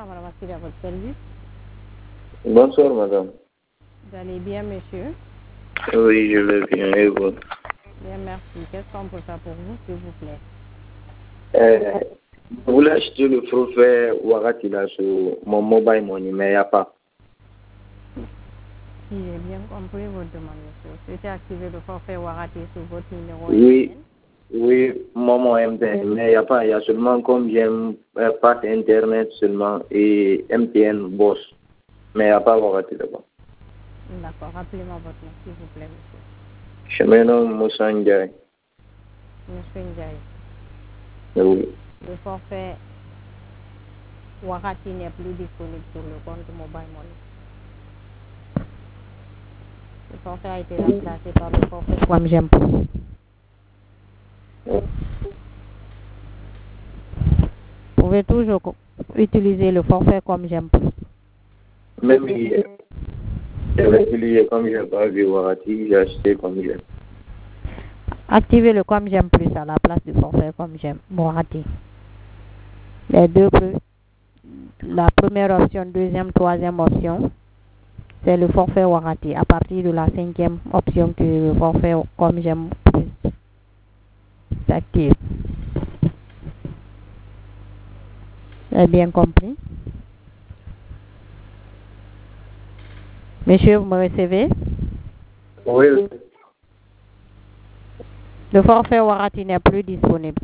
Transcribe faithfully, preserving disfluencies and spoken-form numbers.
madame Assir, à votre service. Bonsoir, madame. Vous allez bien, monsieur? Oui, je vais bien, et vous? Bien, merci. Qu'est-ce qu'on peut faire pour vous, s'il vous plaît? Euh, je voulais acheter le forfait Warati là sur mon mobile money, mais il n'y a pas. Si j'ai bien compris votre demande, monsieur. Vous souhaitez activer le forfait Warati sur votre numéro? Oui, oui, mon M T N, mais il n'y a pas. Il y a seulement comme j'aime euh, pack Internet seulement et M T N Boss, mais il n'y a pas Warati là-bas. D'accord. Rappelez-moi votre nom, s'il vous plaît, monsieur. Je me nomme Moussa Ndiaye. Monsieur Ndiaye. Oui. Le forfait Warati n'est plus disponible sur le compte mobile money. Le forfait a été remplacé par le forfait Comme j'aime plus. Vous pouvez toujours utiliser le forfait Comme j'aime plus. Même hier, j'avais utilisé comme j'aime pas vu Warati, j'ai acheté comme j'aime. Activez le Comme j'aime plus à la place du forfait Comme j'aime Warati. Les deux plus. La première option, deuxième, troisième option, c'est le forfait Warati. À partir de la cinquième option, que le forfait Comme j'aime plus s'active. Vous avez bien compris? Monsieur, vous me recevez? Oui. Le forfait Warati n'est plus disponible.